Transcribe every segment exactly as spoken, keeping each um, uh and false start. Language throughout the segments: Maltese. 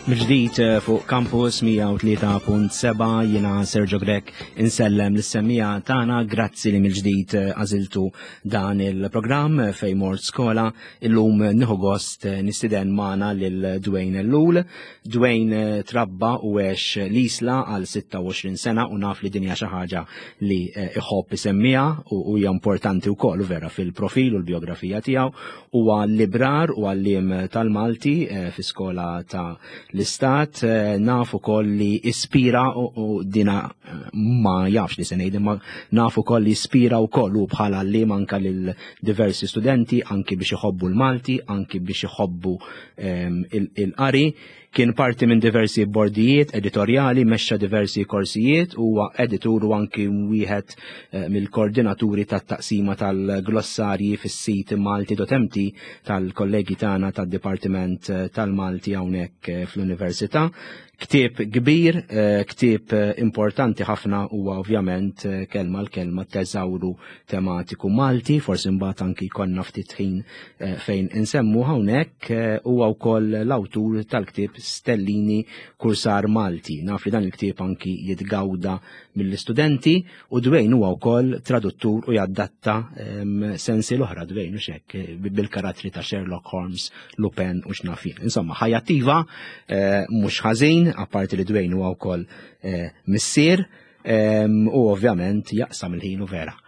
Mġdijt fuq Campus mija u tlieta punt seba' jina Sergio Grek insellem l-semmija tana grazzi li mġdijt għaziltu dan il-program fej mort skola illum nieħu gost nistiden mana lil-Dwayne Ellul. Dwayne trabba u għex l-isla għal sitta u għoxrin sena u naf li dinja xi ħaġa li iħobb isemmija u hija importanti wkoll vera fil-profil u l-biografija tiegħu huwa librar u għallim tal-Malti fi skola ta' l-istat nafu koll li ispira u dina ma jafx li se ngħid ma nafu koll li ispira u koll u bħala li manka lil diversi studenti anki biex iħobbu l-Malti, anki biex iħobbu il-qari. Kien parti minn diversi bordijiet editorjali, mexxa diversi korsijiet u editur u anki wieħed mill-koordinaturi tat-taqsima tal-glossarji fis-sit Malti dot M T tal-kollegi tagħna tad-Dipartiment tal-Malti hawnhekk fl-Università. Ktieb kbir, ktieb importanti ħafna huwa ovvjament kelma l-kelma teżawru tematiku Malti, forsi mbagħad anki jkollna ftit ħin fejn insemmu hawnhekk huwa wkoll l-awtur tal-ktieb Stellini Kursar Malti. Naf li dan il-ktieb anki jitgawda mill-istudenti u Dwayne huwa wkoll traduttur u jaddatta sensi l-oħra Dwayne u xek bil-karattri ta' Sherlock Holmes, Lupin u x'nafin. Insomma, ħajattiva mhux ħażin apparti li Dwayne huwa wkoll missier u ovvjament jaqsam il-ħin u vera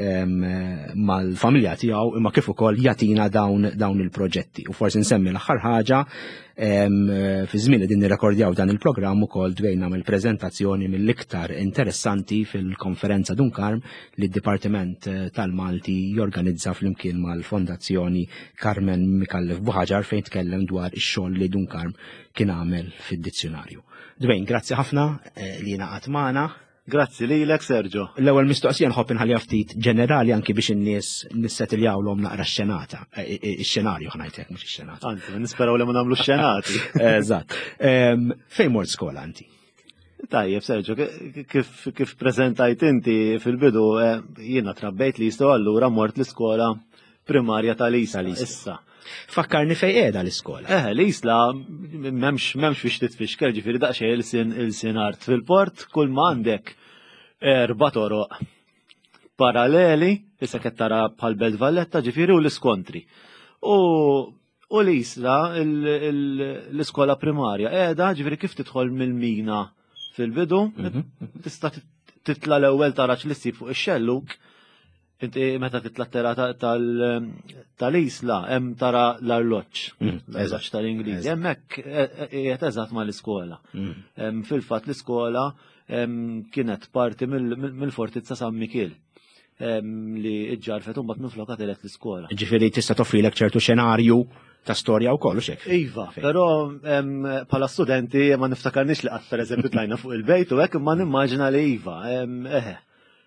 mal-familja tiegħu imma kif ukoll jagħtina dawn dawn il-proġetti. U forsi nsemmi l-aħħar ħaġa fi żmien li din nirrekordjaw dan il-programm ukoll Dwayne nagħmel preżentazzjoni mill-iktar interessanti fil-konferenza Dunkarm li d-Dipartiment tal-Malti jorganizza flimkien mal-Fondazzjoni Carmen Mikallef Buħaġar fejn tkellem dwar ix-xogħol li Dunkarm kien għamel fid-dizzjonarju. Dwayne, grazzi ħafna li naqgħod magħna. Grazzi lilek, Sergio. L-ewwel mistoqsija nħobb inħallija ftit ġenerali anki biex in-nies nissetiljawlhom naqra x-xenata, ix-xenarju ħanajtek mhux ix-xenata. Anzi, nisperaw li ma nagħmlu x-xenati. Eżatt. Fejn mort skola anti? Tajjeb, Sergio, kif kif preżentajt inti fil-bidu jiena trabbejt li jistgħu allura mort l-iskola primarja tal-Isla. Issa. Fakkarni fej qiegħda l-iskola. Eh, l-Isla m'hemmx m'hemmx biex titfixkel, ġifieri daqsxejn il-sin il-sin art fil-port kull ma għandek erba' toroq paralleli, issa qed tara bħal Belt Valletta ġifieri u l-iskontri. U u l-Isla l-iskola primarja qiegħda ġifieri kif tidħol mill-mina fil-bidu, tista' titla' l-ewwel tarax li ssib fuq ix-xelluk. Inti meta titla' tera tal-Isla hemm tara l-arloġġ, l-arloġġ tal-Ingliżi. Hemmhekk qiegħed eżatt mal-iskola. Fil-fatt l-iskola kienet parti mill-Fortizza San Mikiel li ġġarfet u mbagħad minflokha telet l-iskola. Ġifieri tista' toffrilek ċertu xenarju ta' storja wkoll u xek. Iva, però bħala studenti ma niftakarniex li qatt pereżempju tlajna fuq il-bejt u hekk imma nimmaġina li iva, eħe.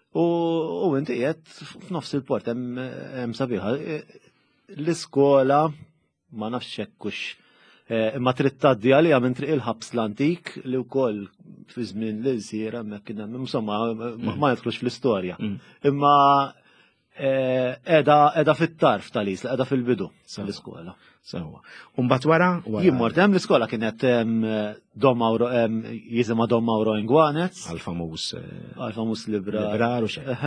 U inti qiegħed f'nofs il-port hemm sabiħa. L-iskola ma nafx hekkux imma trid tgħaddi għaliha minn triq il-ħabs l-antik li wkoll fi żmien li jsir hemmhekk kien hemm insomma ma jidħlux fl-istorja. Imma qiegħda fit-tarf tal-Isla, qiegħda fil-bidu l-iskola. Sewwa. U mbagħad wara? Jien mort hemm l-iskola kienet Dom Mauro jisimha Dom Mauro Ingwanez. Għal-famuż Għal-famuż libra. Librar u xejn.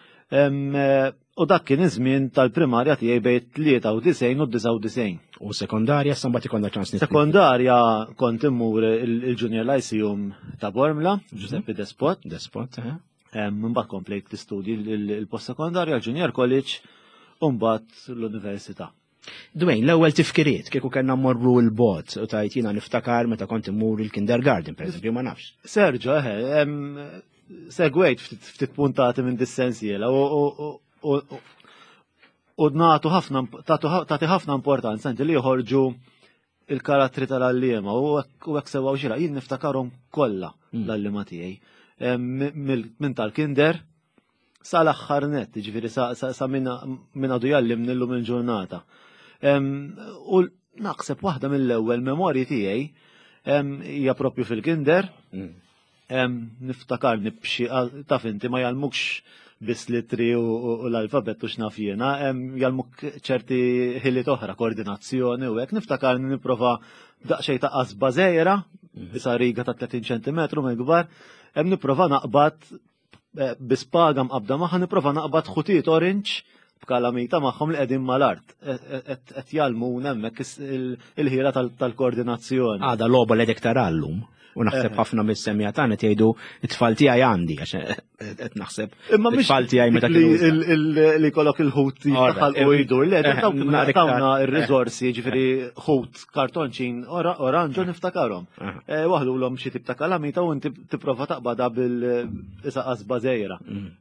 U dak kien iż-żmien tal-primarja tiegħi bejn tlieta u disgħin u disa' u disgħin. U sekondarja sa mbagħad ikollna ċans nifhem. Sekondarja kont immur il-Junior Lyceum ta' Bormla, Giuseppe Despot. Despot, eh. Mbagħad komplejt l-istudji il-post-sekondarja, il-Junior College u mbagħad l-Università. Dwayne, l-ewwel tifkiriet kieku kellna mmorru l-bot u tajt jiena niftakar meta kont immur il-kindergarten pereżempju ma nafx. Sergio, eħe, segwejt ftit puntati minn dis-sensiela u nagħtu ħafna tagħti ħafna importanza inti li joħorġu il-karattri tal-allima u hekk sewwa xira jien niftakarhom kollha l-allima tiegħi. Minn tal-kinder sa l-aħħar nett, ġifieri sa minn għadu jallimni llum il-ġurnata. U naqseb waħda mill-ewwel memorji tiegħi hija proprju fil-kinder. Niftakar nibxi taf inti ma jalmukx biss litri u l-alfabet u x'naf jiena, jalmuk ċerti ħiliet oħra, koordinazzjoni u hekk niftakar nipprova daqsxejn ta' qasba żgħira, isa riga ta' tletin ċentimetru mill-kbar, hemm nipprova naqbad bispaga mqabda magħha nipprova naqbad ħutiet orange b'kalamita magħhom li qegħdin mal-art. Qed jalmuna hemmhekk il-ħira tal-koordinazzjoni. Għada logħba li qed tarallum. U naħseb ħafna mis-semmija tagħna tgħidu it-tfal tiegħi għandi għax qed naħseb it-tfal tiegħi meta li jkollok il-ħut jitħalqu jdur li qed tawna r-riżorsi ġifieri ħut kartonċin oranġu niftakarhom. Waħdulhom xi tip ta' kalamita u inti tipprova taqbadha bil-isa qasba żgħira.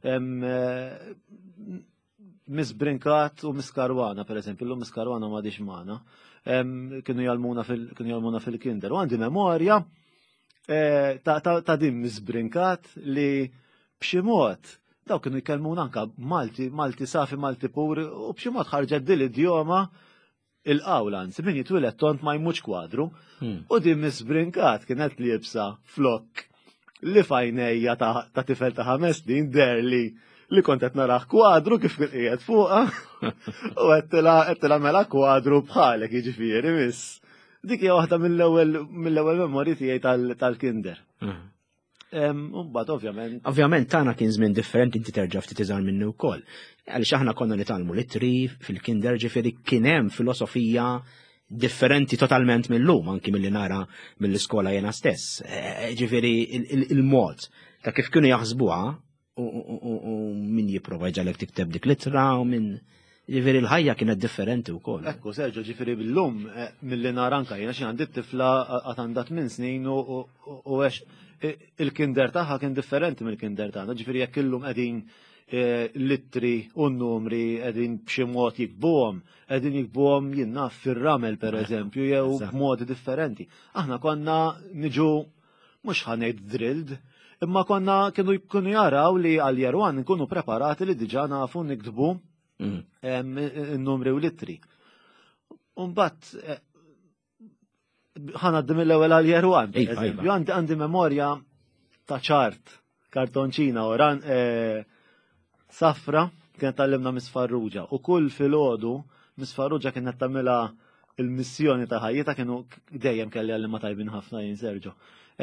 Misbrinkat u miskarwana, pereżempju, illum miskarwana m'għadix magħna. Kienu jalmuna fil-kinder. U għandi memorja ta' din misbrinkat li b'xi mod daw kienu jkellmuna anke Malti, Malti safi, Malti puri, u b'xi mod ħarġet din l-idjoma il-qawla anzi min jitwieled tont ma jmutx kwadru. U din misbrinkat kienet li jibsa flok li fajnejja ta' tifel ta' ħames snin derli li kont qed naraħ kwadru kif kien qiegħed fuqha u qed tagħmilha kwadru bħalek jiġifieri miss. Dik hija waħda mill-ewwel mill-ewwel memorji tiegħi tal-kinder. Mbagħad ovvjament. Ovvjament tagħna kien żmien differenti inti terġa' ftit iżgħar minni wkoll. Għaliex aħna konna nitalmu litri fil-kinder ġifieri kien hemm filosofija differenti totalment mill-lum anki milli nara mill-iskola jiena stess. Ġifieri il-mod ta' kif kienu jaħsbuha u min jipprova jġalek tikteb dik litra u min ġifieri l-ħajja kienet differenti wkoll. Ekku, Serġo, ġifieri billum milli nara anke jiena xi għandi tifla għad għandha tmien snin u għex il-kinder tagħha kien differenti mill-kinder tagħna, ġifieri jekk illum qegħdin litri u n-numri qegħdin b'xi mod jikbuhom, qegħdin jikbuhom jien naf fir-ramel pereżempju jew b'modi differenti. Aħna konna niġu mhux ħanejt drilled, imma konna kienu jkunu jaraw li għal year one nkunu preparati li diġà nafu niktbu n-numri u litri. Umbat, ħanaddim l-ewel għal year one. Għandi memorja ta' ċart, kartonċina oran safra, kienet tallimna misfarruġa. U kull fil-ħodu, misfarruġa kienet tamela il-missjoni ta' ħajjita kienu dejjem kelli għalli ma tajbin ħafna jien Serġo.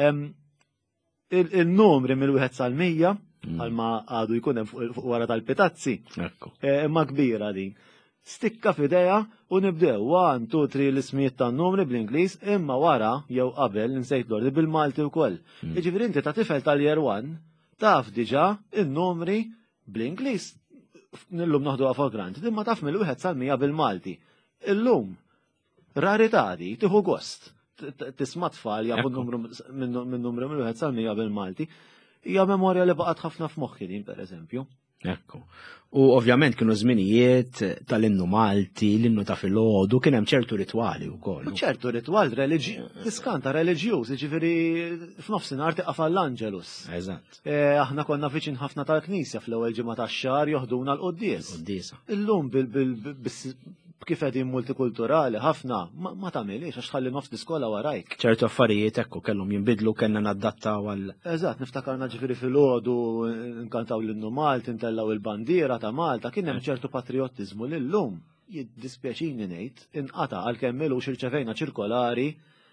Il-numri mill-wieħed sal-mija għalma għadu jkun hemm wara tal-pitazzi. Imma kbira din. Stikka f'ideja u nibdew one, two, three l-ismijiet tan-numri bl-Ingliż, imma wara jew qabel nsejt l-ordi bil-Malti wkoll. Jiġifieri inti ta' tifel tal-year one taf diġà in-numri bl-Ingliż. Illum naħduha fuq granted, imma taf mill-wieħed sal-mija bil-Malti. Illum rarità di tieħu gost. Tisma' tfal jafu minn numru mill-wieħed sal-mija bil-Malti. Hija memorja li baqgħet ħafna f'moħħi din pereżempju. Ekku. U ovvjament kienu żminijiet tal-innu Malti, l-innu ta' filgħodu, kien hemm ċertu ritwali wkoll. ċertu ritwal tiskanta reliġjuż, jiġifieri f'nofsinhar tiqa' l-Angelus. Eżatt. Aħna konna viċin ħafna tal-Knisja fl-ewwel ġimgħa tax-xahar joħduna l-quddies. Quddiesa. Illum kif qegħdin multikulturali ħafna ma tagħmilx għax tħalli nofs l-iskola warajk. ċertu affarijiet ekku kellhom jinbidlu kellna nadattaw għal. Eżatt, niftakarna ġifieri filgħodu nkantaw l-innu Malti, ntellaw il-bandiera ta' Malta, kien hemm ċertu patriottiżmu li llum jiddispjaċini ngħid inqata' għalkemm ilux irċevejna ċirkolari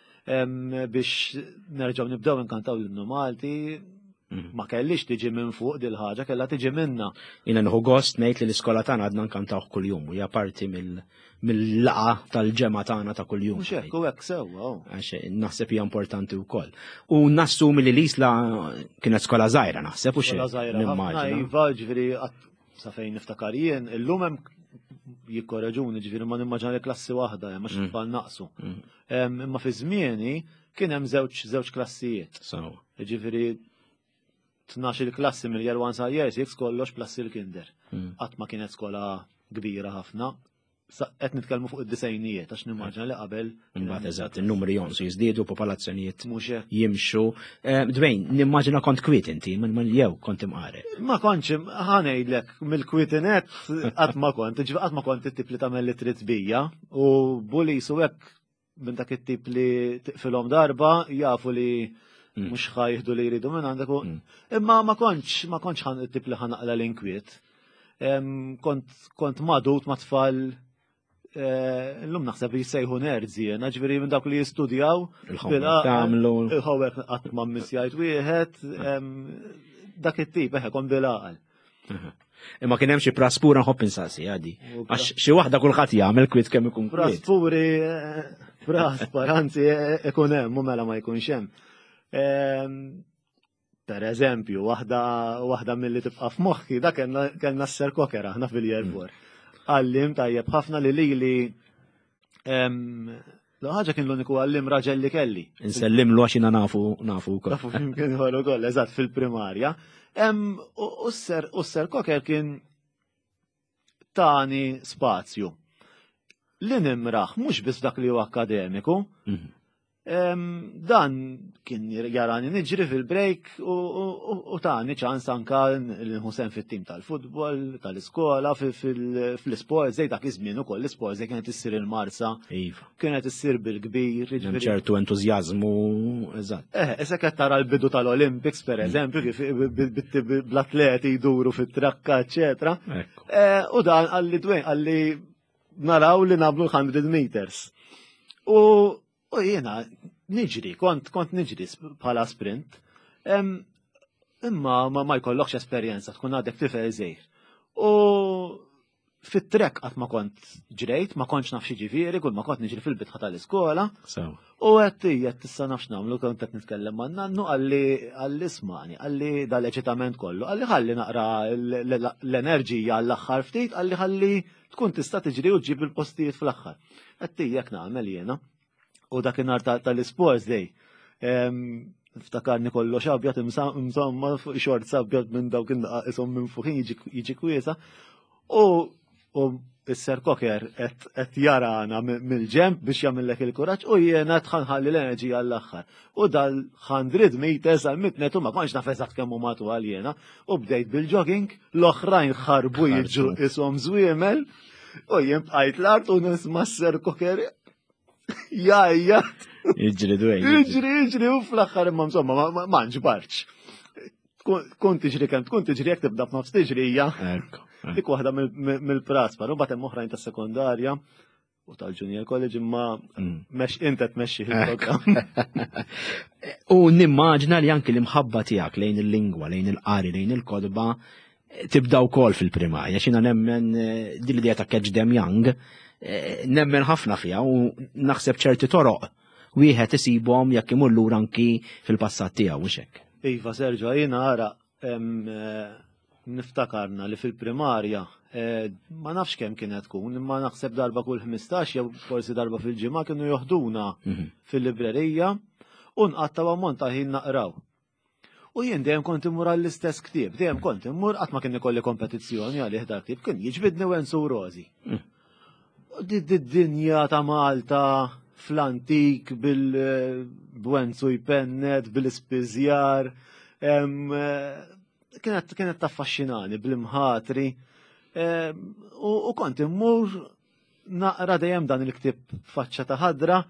biex nerġgħu nibdew nkantaw l-innu Malti. Ma kellix tiġi minn fuq dil ħaġa kellha tiġi minna. Jiena nieħu gost ngħid li l-iskola tagħna għadna nkantawh kuljum u hija parti mill-laqa tal-ġemgħa tagħna ta' kuljum. Mhux hekk u hekk sewwa. Għax naħseb hija importanti wkoll. U nassumi li l-isla kienet skola żgħira naħseb u xi. Skola żgħira ħafna iva ġifieri sa fejn niftakar jien illum hemm jikkoreġuni ġifieri ma nimmaġina li klassi waħda hemm għax tfal naqsu. Imma fi żmieni kien hemm żewġ żewġ klassijiet. Ġifieri tnax il-klassi mill-year one sa' year six kollox plus il-kinder. Qatt ma kienet skola kbira ħafna. Qed nitkellmu fuq id-disejnijiet għax nimmaġina li qabel. Imbagħad eżatt, in-numri jonsu jiżdiedu, popolazzjonijiet jimxu. Dwejn, nimmaġina kont kwiet inti, jew kont imqari. Ma kontx ħanejdlek mill-kwietinet qatt ma kont, qatt ma kont it-tip li tagħmel li trid bija u bulis u hekk minn dak it-tip li tiqfilhom darba jafu li mhux ħajħdu li jridu minn għandek. Imma ma kontx ma kontx ħan tip li ħanaqla l-inkwiet. Kont madut ma' tfal l-lum naħseb jissejħu nerzi, ġviri minn dak li jistudjaw il-ħawek għatma missjajt wieħed, dak it-tip, eħe, kon bil-għal. Imma kien hemm xi praspura nħobb insaqsi għadi. Għax xi waħda kulħadd jagħmel kwiet kemm ikun kwiet. Praspuri, prasparanzi ikun hemm u mela ma jkunx hemm. Per eżempju, waħda milli tibqa' f'moħħi, dak kellna s-ser kokera aħna fil-Jervor. Għallim tajjeb ħafna li li li l-ħagġa kien l-uniku għallim raġel li kelli. Insellim l għaxina nafu nafu kol. Nafu kien għallu kol, eżat fil-primarja. U s-ser koker kien tani spazju. Li nimraħ, mux bis dak li u akademiku, dan kien jarani niġri fil-break u tani ċans anka l-Hussein fit-tim tal-futbol, tal-iskola, fil-sport, zej dak iż-żmien ukoll l-sport zej kienet issir il-marsa, kienet issir bil-kbir. ċertu entużjażmu, eżatt. Eh, issa qed tara l-bidu tal-Olympics pereżempju kif bl-atleti jduru fit-trakka, eċetera. U dan għalli dwejn għalli naraw li nablu l-hundred meters. U U jena, niġri, kont kont niġri bħala sprint, imma ma jkollokx esperjenza, tkun għadek tifel żejr. U fit-trek qatt ma kont ġrejt, ma kontx naf xi ġifieri, kull ma kont niġri fil-bitħa tal-iskola. U qed qed tista' nafx nagħmlu kont qed nitkellem ma' nannu għalli għalli ismani, għalli dal-eċitament kollu, għalli ħalli naqra l-enerġija għall-aħħar ftit, għalli ħalli tkun tista' tiġri u ġġib il-postijiet fl-aħħar. Qed jekk nagħmel jiena. U dakinhar tal-isports dej. Ftakarni kollox abjad imżomma fuq xort sabjad minn dawk isom minn fuqin jiġi kwiesa. U s-ser koker qed jarana mill-ġemp biex jagħmellek il-kuraġġ u jiena tħanħalli l-enerġija għall-aħħar. U dal-hundred meters għal-mitnet u ma kontx naf eżatt kemm huma twal jiena. U bdejt bil-jogging, l-oħrajn ħarbu jiġu isom żwiemel u jien bqajt l-art u nisma' s-ser koker jajja. Iġri dwejn. Iġri, iġri, u fl-axħar imma insomma ma nġbarċ. Tkun tiġri kemm tkun tiġri jekk tibda f'nofs tiġrija. Dik waħda mill-praspar, u bagħad hemm oħrajn tas-sekondarja u tal-junior college imma mex inta tmexxi il-programm. U nimmaġna li anke l-imħabba tiegħek lejn il-lingwa, lejn il-qari, lejn il-kodba tibda wkoll fil-primarja, xina nemmen din l-idea ta' catch them young. Nemmen ħafna fija u naħseb ċerti toroq wieħed isibhom jekk imur lura anki fil-passat tiegħu mhux hekk. Iva Serġo, jiena ara niftakarna li fil-primarja ma nafx kemm kienet tkun, imma naħseb darba kull ħmistax jew forsi darba fil-ġimgħa kienu joħduna fil-librerija u nqattaw ammont ta' ħin naqraw. U jien dejjem kont imur għall-istess ktieb, dejjem kont imur qatt ma kien ikolli kompetizzjoni għal ħdar ktieb, kien jiġbidni Wenzu Rosi. Dinja ta' Malta fl-antik bil-Bwenzu jpennet, bil-ispizjar, kienet taffaxxinani bil-imħatri. U kont immur naqra dejjem dan il-ktib faċċa ta' ħadra.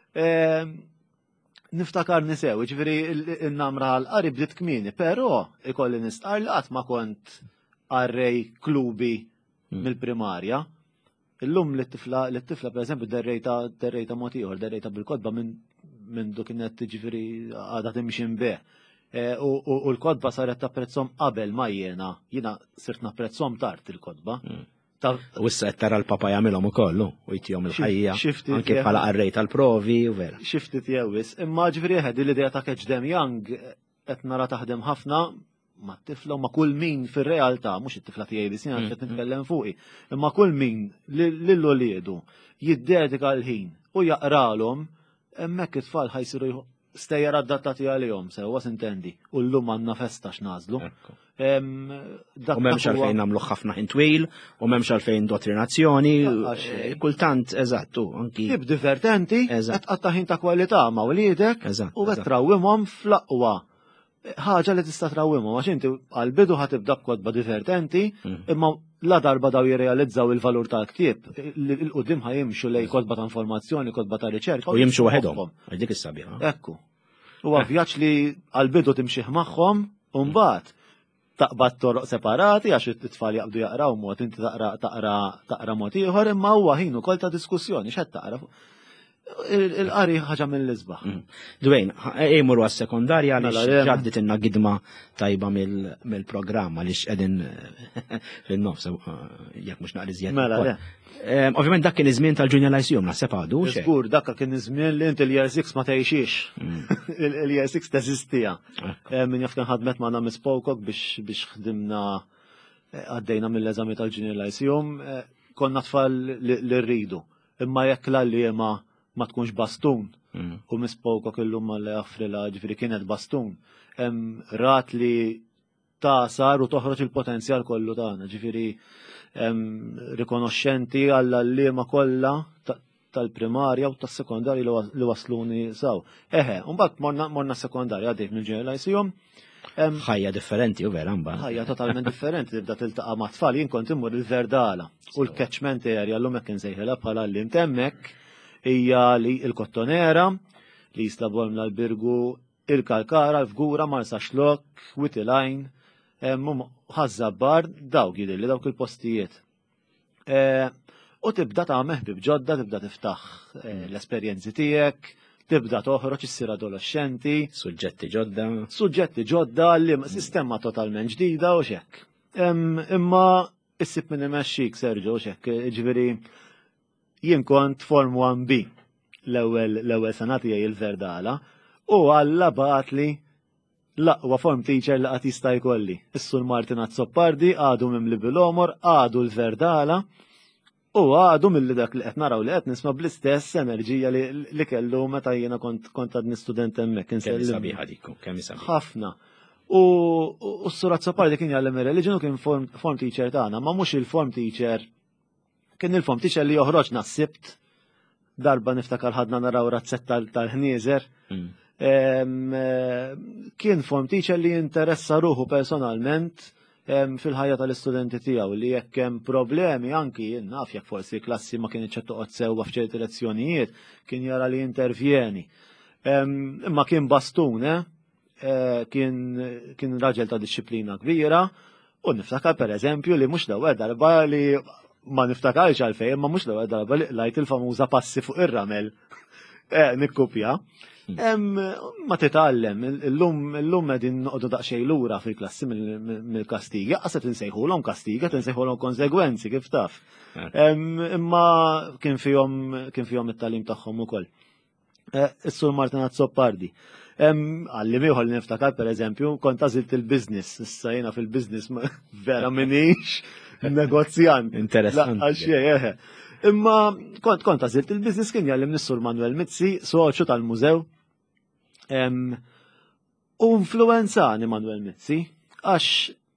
Niftakarni sew, ġifieri n-namra għal-qari bdiet kmieni, però ikolli nistqar li qatt ma kont arrej klubi mill-primarja. Illum l-tifla, l-tifla per eżempju derrejta derrejta mod ieħor, derrejta bil-kodba minn dik kienet ġifieri għadha timxi beh. U l-kodba saret tapprezzhom qabel ma jiena, jiena sirt napprezzhom tard il-kodba. U issa qed tara l-papa jagħmilhom ukoll u jtihom il-ħajja anke bħala qarrej tal-provi u vera. Xifti tiegħu imma ġifieri ħed l-idea ta' catch them young qed nara taħdem ħafna ma' tifla u ma' kull min fil-realtà, mux it-tifla tiegħi li sina qed nitkellem fuqi, imma kull min lill-oliedu jiddedika l-ħin u jaqralhom hemmhekk it-tfal ħajsiru stejjer adattati għalihom sewwa sintendi u llum għandna festa x'nażlu. U m'hemmx għalfejn nagħmlu ħafna ħin twil, u m'hemmx għalfejn dottrinazzjoni, kultant eżattu anki. Tib divertenti, qed qatta ħin ta' kwalità ma' wliedek u qed trawwimhom fl-aqwa ħaġa li tista' trawwimhom għax inti għall-bidu ħatibda b'kodba divertenti, imma la darba daw jirrealizzaw il-valur tal-ktieb, il-qudiem ħajimxu lejn kodba ta' informazzjoni, kodba ta' riċerka. U jimxu waħedhom, dik is-sabiħa. Ekku. Huwa vjaġġ li għal-bidu timxih magħhom u mbagħad taqbad toroq separati għax it-tfal jaqbdu jaqraw mod inti taqra taqra taqra mod ieħor imma huwa ħin ukoll ta' diskussjoni x'qed taqra. Il-qari ħaġa mill-isbaħ. Dwejn, ejmur għas-sekondarja għaliex ġaddit inna gidma tajba mill-programma għaliex qegħdin fin-nofs jekk mhux naqri żjed. Mela le. Ovvjament dak kien iż-żmien tal-Junior Lyceum naħseb għadu. Żgur, dak kien iż-żmien li inti l-year six ma tgħixix. Il-year six teżistija. Min jaf kien ħadmet magħna Miss Pocock biex biex ħdimna għaddejna mill-eżami tal-Junior Lyceum, konna tfal li rridu. Imma jekk l-għalliema ma tkunx bastun, u Miss Pocock illum ma l-affrila ġifiri kienet bastun, rat li tasar u toħroġ il-potenzjal kollu tagħna, ġifiri rikonoxxenti għall-għalliema kollha tal-primarja u tas-sekondarja li wasluni saw. Eħe, mbagħad morna sekondarja għaddejt mill-Junior Lyceum. Ħajja differenti u vera mbagħad. Ħajja totalment differenti tibda tiltaqa' ma' tfal jien kont immur il-Verdala u l-catchment area llum hekk insejħilha bħala lim temmek hija li l-Kottonera li jistabu l-Birgu il-Kalkara, l-Fgura, Marsa Xlok, Witilajn, ħazzabbar dawk jidilli dawk il-postijiet. U tibda tagħmel ħbib ġodda, tibda tiftaħ l-esperjenzi tiegħek, tibda toħroġ issir adolescenti, suġġetti ġodda, suġġetti ġodda li sistema totalment ġdida u xekk. Imma issib minn imexxik Serġo xekk, ġifieri jien kont Form one B l-ewwel l-ewwel sena tiegħi il-Verdala u Alla bagħatli l-aqwa form teacher li qatt jista' jkolli. Is-Sur Martin Azzoppardi għadu mimli bil-Omor, għadu l-Verdala u għadu mill dak li qed naraw li qed nisma' bl-istess enerġija li kellu meta jiena kont kont għadni student hemmhekk. Kemm sabiħa dik, kemm sabiħa. Ħafna. U s-Sur Azzoppardi kien jgħallem ir-reliġjon u kien form teacher tagħna, ma mhux il-form teacher kien il-form teacher li joħroġna s-sibt darba niftakar ħadna naraw razzett tal-ħnieżer. Kien form teacher li jinteressa ruħu personalment fil-ħajja tal-istudenti tiegħu li jekk hemm problemi anki jien naf jekk forsi klassi ma kienx qed toqgħod sewwa f'ċerti lezzjonijiet kien jara li intervjeni. Imma kien bastun, kien kien raġel ta' disċiplina kbira u niftakar pereżempju li mhux l-ewwel darba li ma niftakarx għalfejn, ma mhux l-ewwel darba li lajt il-famuża passi fuq ir-ramel nikkupja. Ma titgħallem, illum illum qegħdin noqogħdu daqsxejn lura fil-klassi mill-kastigi, qas qed insejħulhom kastigi, qed insejħulhom konsegwenzi kif taf. Imma kien fihom kien fihom it-tagħlim tagħhom ukoll. Is-Sur Martin Azzoppardi. Għallim ieħor li niftakar pereżempju kont għażilt il-business, issa jiena fil-business vera minix negozjant. Interessanti. Imma kont kont għażilt il-business kien jgħallim nis-Sur Manuel Mizzi, soċju tal-mużew. U influenzani Manuel Mizzi għax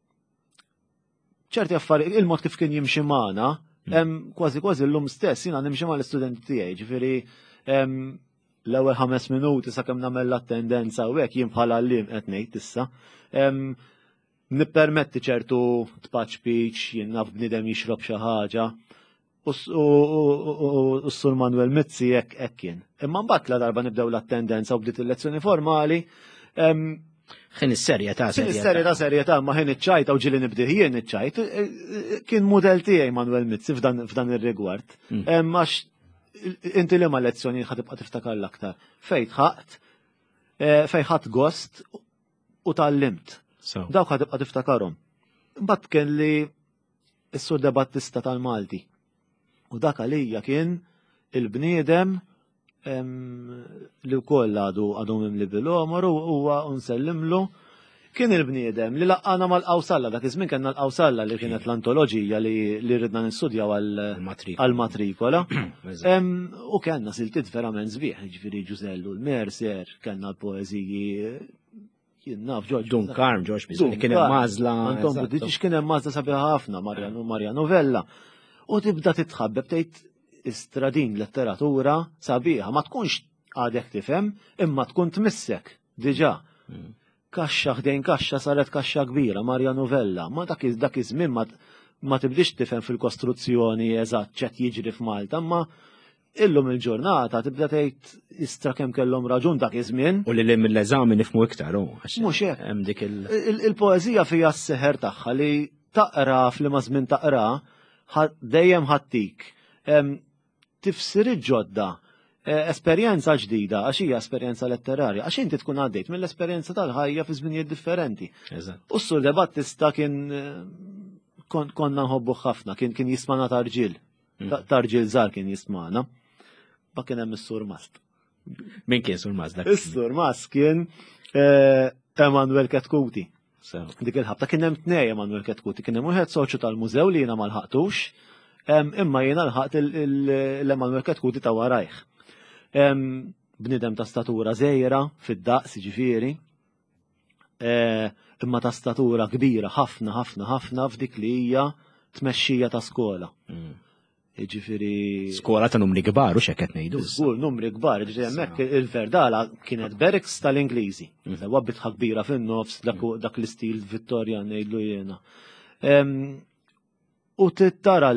ċerti affarijiet il-mod kif kien jimxi magħna, kważi kważi llum stess jiena nimxi mal-istudenti tiegħi, ġifieri l-ewwel ħames minuti sakemm nagħmel l-attendenza u hekk jien bħala għalliem qed ngħid issa. Nippermetti ċertu tpaċ speech, jien naf bniedem jixrob xi ħaġa. U s-Sur Manuel Mizzi hekk hekk kien. Imma mbagħad la darba nibdew l-attendenza u bdiet il-lezzjoni formali. Ħin is-serjetà Ħin is-serjetà serjetà ma ħin iċ-ċajt u ġieli nibdih jien iċ-ċajt. Kien mudell tiegħi Manuel Mizzi f'dan ir-rigward. Għax inti li ma lezzjoni ħatibqa' tiftakar l-aktar. Fejn ħaqt, fejn ħadd gost u tallimt. Dawk ħatibqa' tiftakarhom. Imbagħad kien li s-Sur Debattista tal-Malti. U dak għalija kien il-bniedem li wkoll għadu għadu mimli bil-omor u huwa nsellimlu kien il-bniedem li laqqana mal-qawsalla dak iż-żmien kellna l-qawsalla li kienet l-antoloġija li ridna nistudjaw għall-matrikola. U kellna siltiet verament sbieħ, ġifieri Ġużellu l-Mercer, kellna l-poeżiji jien naf George Dunkarm, George Bizet, kien hemm mażla. Anton Budiċ kien hemm mażla sabiħa ħafna, Marja Novella. U tibda titħabbeb tgħid istradin letteratura sabiħa, ma tkunx għadek tifhem, imma tkun tmissek diġà. Kaxxa ħdejn kaxxa saret kaxxa kbira, Marja Novella, ma dak iż-żmien ma tibdix tifhem fil-kostruzzjoni eżatt ċed jiġri f'Malta, imma illum il-ġurnata tibda tgħid istra kemm kellhom raġun dak iż-żmien. U li li mill-eżami nifmu iktar, u. Mhux hekk. Hemm dik il. Il-poeżija fija s-seħer tagħha li taqra fl-ma żmien taqra dejjem ħattik tifsir ġodda, esperjenza ġdida, għax hija esperjenza letterarja, għax inti tkun għaddejt mill-esperjenza tal-ħajja fi żminijiet differenti. U s-Sur De Battista kien konna nħobbu ħafna, kien kien jismana tarġil. Tarġil żgħar kien jismana. Ma kien hemm is-Sur Mast. Min kien Sur Mast dak? Is-Sur Mast kien Emanuel Ketkuti. Dik il-ħabta kien hemm tnej Emanuel Ketkuti, kien hemm wieħed soċju tal-mużew li jiena ma lħaqtux, imma jiena lħaqt l-Emanuel Ketkuti ta' warajh. Bnidem ta' statura żgħira fid-daqs ġifieri, imma ta' statura kbira ħafna ħafna ħafna f'dik li hija tmexxija ta' skola. Ġifieri. Skola ta' numri kbar u x'hekk qed ngħidu. Żgur numri kbar, ġifieri hemmhekk il-Verdala kienet barracks tal-Ingliżi. Sewwa bitħa kbira fin-nofs dak l-istil Vittorjan ngħidlu jiena. U tittara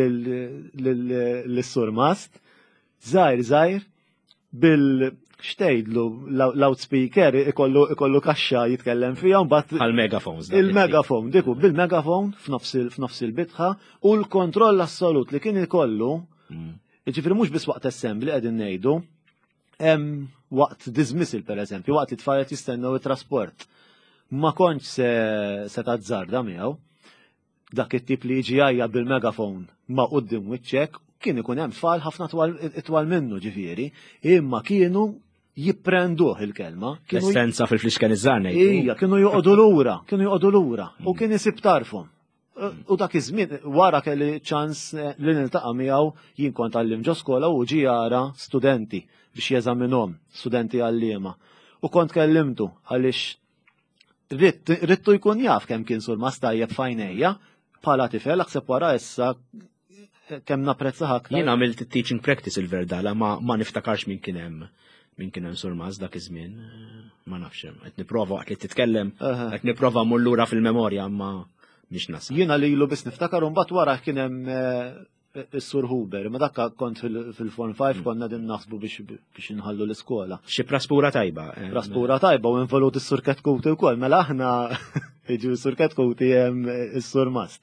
l-Sur Mast żgħir żgħir bil xtejdlu loudspeaker ikollu kaxxa jitkellem fija mbagħad għal-megafons. Il-megafon, diku bil-megafon f'nofs il-bitħa u l-kontroll assolut li kien ikollu, jiġifieri mhux biss waqt assembli qegħdin ngħidu, hemm waqt dismissal pereżempju, waqt it-tfajlet jistennew it-trasport. Ma kontx se tażżarda miegħu. Dak it-tip li jiġi għajja bil-megafon ma' quddiem wiċċek kien ikun hemm tfal ħafna itwal minnu ġifieri, imma kienu jipprenduh il-kelma. L-essenza fil-fliexken iż-żarna. Ija, kienu joqogħdu lura, kienu joqogħdu lura u kien isib tarfhom. U dak iż-żmien wara kelli ċans li niltaqa' miegħu jien kont għallim ġo skola u ġie jara studenti biex jeżaminhom, studenti għalliema. U kont kellimtu għaliex rittu jkun jaf kemm kien Sur Mast tajjeb f'għajnejja bħala tifel aħseb wara issa kemm napprezza ħaktar. Jien għamilt teaching practice il-Verdala ma niftakarx min kien hemm min kien hemm Sur Mast dak iż-żmien. Ma nafx hemm. Qed nipprova waqt li titkellem, qed nipprova mmur lura fil-memorja ma mhix nasab. Jiena lilu biss niftakar u mbagħad wara kien hemm is-Sur Huber, ma dakka kont fil-Form five konna din naħsbu biex inħallu l-iskola. Xi praspura tajba. Praspura tajba u involut is-Sur Ketkuti wkoll, mela aħna jiġu s-Sur Ketkuti hemm is-Sur Mast.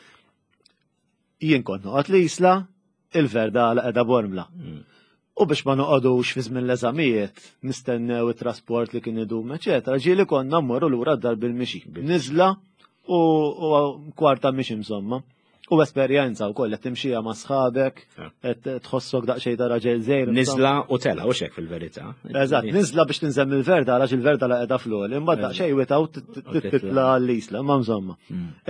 Jien kont noqgħod l-isla, il-Verdala qiegħda bormla. U biex ma noqogħdux fi żmien l-eżamijiet, nistennew it-trasport li kien idum, eċetera, ġieli konna mmorru lura d-dar bil-mixi. Niżla u kwarta mixi insomma. U esperjenza wkoll qed timxija ma' sħabek, qed tħossok daqsxejn ta' raġel żgħir. Niżla u tela u xek fil-verità. Eżatt, niżla biex tinżemm il-Verda għax il-Verda qiegħda fl-ol, imbagħad daqsxejn witaw titla l-isla, ma' insomma.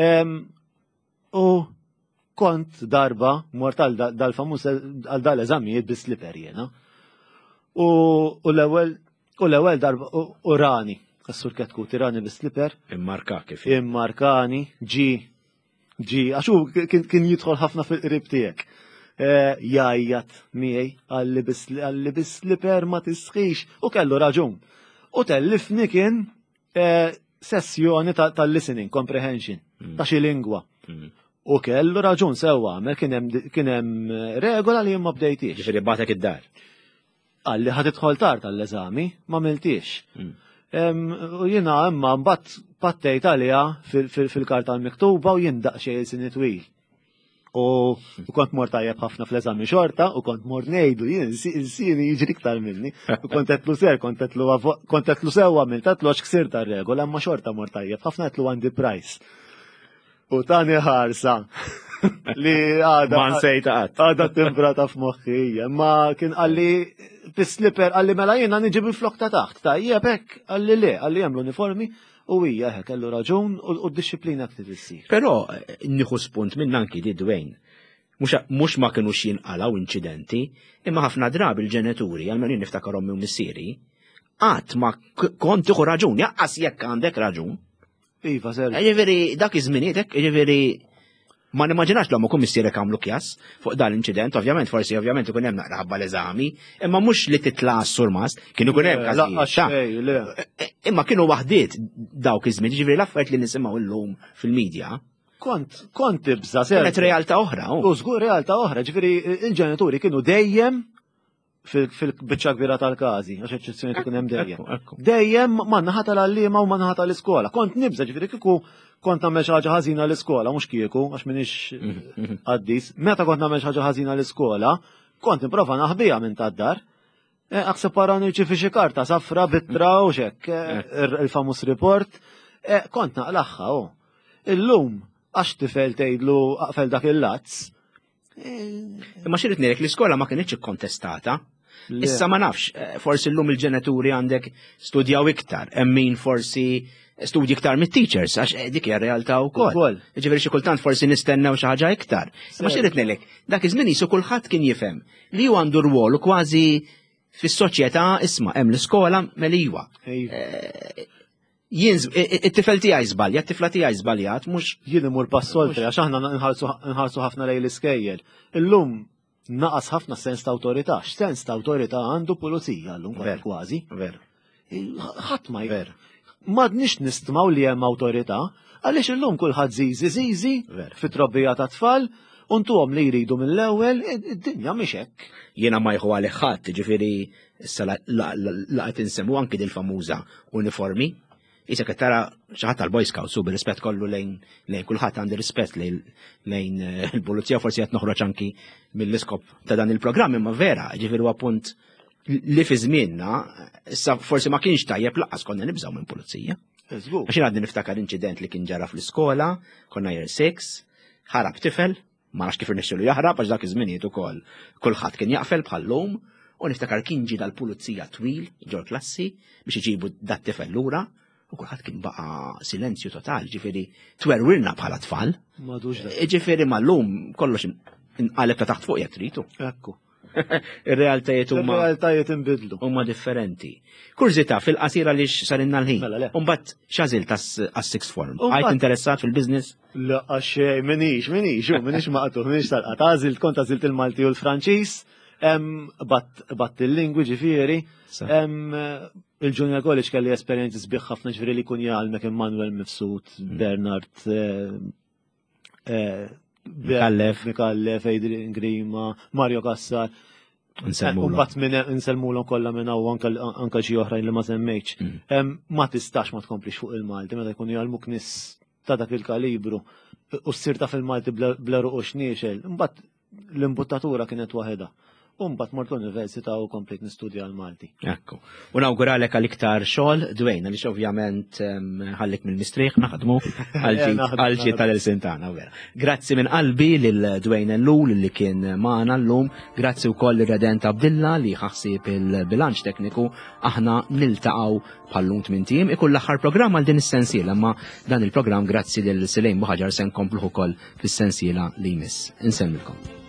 U kont darba mort għal dal-famuż għal dal-eżamijiet bis-sliper jiena. U l-ewwel u l-ewwel darba u rani, Sur Ketkuti rani bis-sliper. Immarka kif. Immarkani, ġi ġi għaxu kien jidħol ħafna fil-qrib tiegħek. Jajjat miegħi għalli bis-sliper ma tisħix u kellu raġun. U tellifni kien sessjoni tal-listening comprehension ta' xi lingwa. U kellu raġun sewwa għamel kien hemm regola li ma bdejtix. Ġifieri bagħtek id-dar. Għalli ħad idħol tard tal-eżami ma miltix. U jiena imma mbagħad pattejt għaliha fil-karta l-miktuba u jien daqsxejn sini twil. U kont mort tajjeb ħafna fl-eżami xorta u kont mort ngħidu jien il-sini jiġri iktar minni. U kont qedlu ser, kont qedlu sewwa mill tatlu għax ksir tar-regola imma xorta mort tajjeb ħafna qedlu għandi price. U tani ħarsa li għada. Ma nsejta qatt. Għada timbrata f'moħħija. Ma kien għalli bis-slipper għalli mela jiena niġib il-flok ta' taħt. Tajjeb hekk għalli le, għalli hemm l-uniformi u hija hekk kellu raġun u d-disciplina kif issir. Però nieħu spunt minn anki di Dwayne. Mhux ma kinux jinqalgħu inċidenti, imma ħafna drabi il-ġenituri għal min niftakarhom minn missieri qatt ma kont tieħu raġun, jaqqas jekk għandek raġun. Iva, ser. Ġifieri dak iż-żmienietek, ġifieri ma nimmaġinax l-għamlu kummissierek għamlu kjas fuq dan l-inċident, ovvjament, forsi ovvjament ikun hemm naqra ħabba l-eżami, imma mhux li titla' Sur Mast, kienu ikun hemm każijiet. Imma kienu waħdiet dawk iż-żmien, ġifieri l-affarijiet li nisimgħu llum fil-medja Kont, kont tibza, Kienet realtà oħra, U żgur realtà oħra, ġifieri il-ġenituri kienu dejjem fil-biċċa kbira tal-każi, għax eċċezzjoni tkun hemm dejjem. Dejjem ma naħa tal-għalliema u ma naħa tal-iskola. Kont nibża ġifieri kieku kont nagħmel xi ħaġa ħażina l-iskola, mhux kieku, għax m'iniex qaddis. Meta kont nagħmel xi ħaġa ħażina l-iskola, kont nipprova naħbiha minn tad-dar. Aħseb para nirċievi xi karta safra bittra u xekk, il-famus report, kont naqlaħħa u. Illum għax tifel tgħidlu aqfel dak il-lazz. Imma xirrit ngħidlek l-iskola ma kienitx ikkontestata. Issa ma nafx, forsi llum il-ġenituri għandek studjaw iktar, hemm min forsi studji iktar mit-teachers, għax dik hija realtà wkoll. Ġifieri xi kultant forsi nistennew xi ħaġa iktar. Imma xirrit ngħidlek, dak iż-żmien isu kulħadd kien jifhem li hu għandu rwol kważi fis-soċjetà isma' hemm l-iskola meliwa. Jien it-tifel tiegħi żbalja, it-tifla tiegħi żbaljat, mhux jien imur passoltri għax aħna nħarsu ħafna lejn l-iskejjel. Illum naqas ħafna sens ta' awtorità, x'sens ta' awtorità għandu pulizija llum kważi. Ver. Ħadd ma jver. M'għadniex nistmaw li hemm awtorità, għaliex illum kulħadd żiżi żiżi fit-trobbija ta' tfal, u ntuhom li jridu mill-ewwel, id-dinja mhix hekk. Jiena ma jħu għalih ħadd, ġifieri issa laqgħet insemmu anki dil-famuża uniformi. Issa qed tara xi ħadd tal-Boy Scouts u bir-rispett kollu lejn lejn kulħadd għandi rispett lejn il-pulizija forsi qed noħroġ anki mill-iskop ta' dan il-programm imma vera, ġifieri huwa punt li fi żmienna issa forsi ma kienx tajjeb laqqas konna nibżgħu minn pulizija. Għax jien għaddi niftakar inċident li kien ġara fl-iskola, konna year six, ħarab tifel, ma nafx kif irnexxielu jaħrab għax dak iż-żminijiet ukoll kulħadd kien jaqfel bħallum u niftakar kien ġie dal-pulizija twil ġol klassi biex iġibu dat tifel lura. U kulħadd kien baqa' silenzju totali, ġifieri twerwilna bħala tfal. M'għadux dak. Ġifieri mal-lum kollox inqaleb ta' taħt fuq jekk tridu. Ekku. Ir-realtajiet huma Ir-realtajiet inbidlu. Huma differenti. Kurzita fil-qasira li sarinna l-ħin. Mela le. U mbagħad x'għażilt għas-sixth form. Għajt interessat fil-business? Laqgħa xejn, minix, minix, hu minix maqtu, minix talqa. Għażilt kont għażilt il-Malti u l-Franċiż, batt il-lingwi ġifieri. Il-Junior College kelli esperjenzi sbieħ ħafna ġifieri li kun jgħalmek Emmanuel Mifsud, Bernard Mikallef, Mikallef, Adrian Grima, Mario Kassar. Mbagħad minn inselmulhom kollha minn hawn anke xi oħrajn li ma semmejtx. Ma tistax ma tkomplix fuq il-Malti meta jkun jgħalmuk nies ta' dak il-kalibru u ssir ta' fil-Malti bla ruq xniexel. Mbagħad l-imbuttatura kienet waħedha. Umbat mort l-Università u komplet nistudja l-Malti. Ekku. U nawguralek għal-iktar xogħol, Dwayne, għaliex ovvjament ħallik mill-mistrieħ naħdmu għal-ġi tal-Elsintana. Grazzi minn qalbi lil Dwayne Llul li kien magħna llum, grazzi wkoll lir-Redent Abdilla li ħaħsib il-bilanċ tekniku, aħna niltaqgħu bħallum tmien tim, ikun l-aħħar programm għal din is-sensiela, ma dan il-programm grazzi lil Silejn Buħaġar se nkomplu wkoll fis-sensiela li jmiss. Insemmilkom.